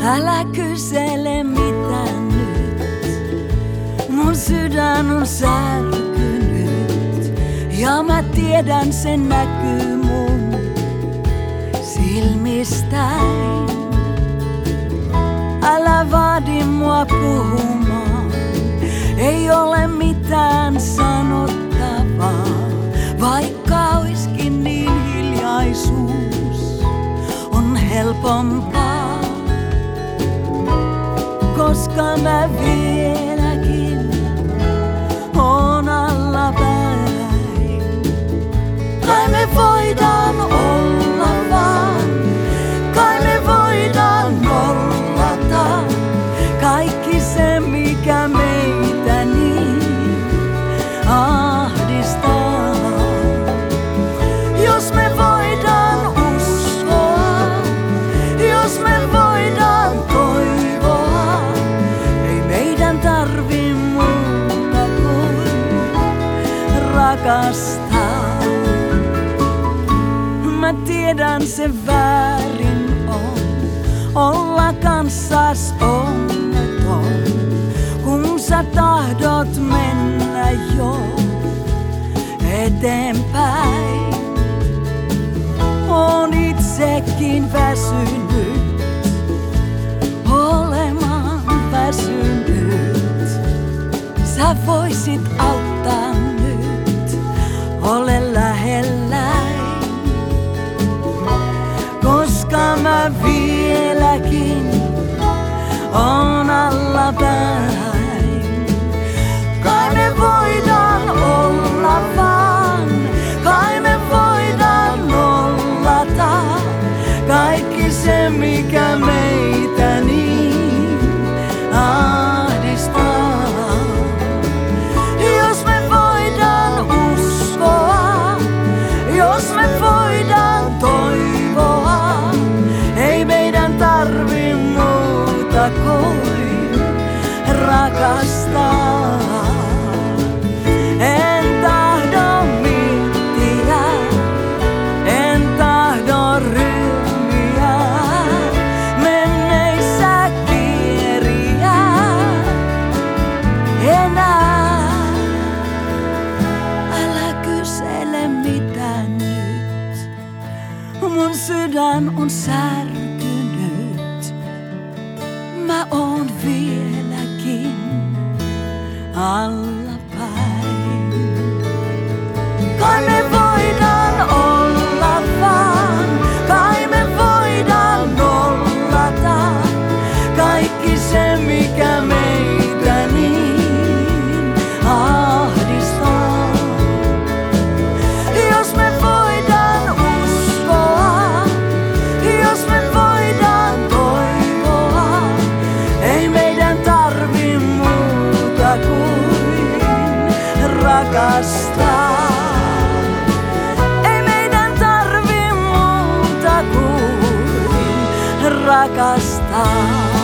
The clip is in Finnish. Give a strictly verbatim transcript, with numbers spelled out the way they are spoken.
Älä kysele mitään nyt, mun sydän on särkynyt. Ja mä tiedän, sen näkyy mun silmistäin. Älä vaadi mua puhumaan, ei ole mitään sanottavaa. Vaikka oiskin niin, hiljaisuus on helpompaa. Koska mä vieläkin oon allapäin. Kai me voidaan olla vaan, kai me voidaan nollata kaikki se, mikä meitä niin ahdistaa. Jos me voidaan uskoa, jos me voidaan toivoa, ei meidän tarvi muuta kuin rakastaa. Mä tiedän, se väärin on olla kanssas onneton, kun sä tahdot mennä jo eteenpäin. Oon itsekin väsynyt, olemaan väsynyt. Sä voisit auttaa nyt, ole lähelläin. Koska mä vieläkin oon allapäin. Kai me voidaan olla vaan, kai me voidaan nollata kaikki se, mikä meitä niin ahdistaa. Jos me voidaan uskoa, jos me voidaan toivoa, ei meidän tarvi muuta kuin rakastaa. En tahdo miettiä, en tahdo ryhmiä, menneissä kieriä enää. Älä kysele mitään nyt, mun sydän on särkynyt. Mä oon vieläkin allapäin. Kai me voidaan olla vaan, kai me voidaan nollata kaikki se, mikä meitä niin ahdistaa. Jos me voidaan uskoa, jos me voidaan toivoa, ei meidän tarvi muuta kuin rakastaa. Ei meidän tarvi muuta kuin rakastaa.